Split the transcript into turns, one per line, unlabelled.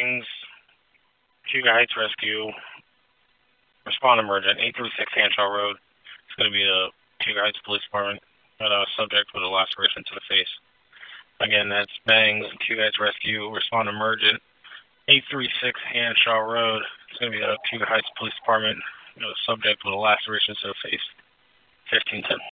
Bangs, Hugo Heights Rescue, respond emergent, 836 Hanshaw Road. It's going to be the Hugo Heights Police Department. Subject with a laceration to the face. Again, that's Bangs, Hugo Heights Rescue, respond emergent, 836 Hanshaw Road. It's going to be the Hugo Heights Police Department. Subject with a laceration to the face. 1510.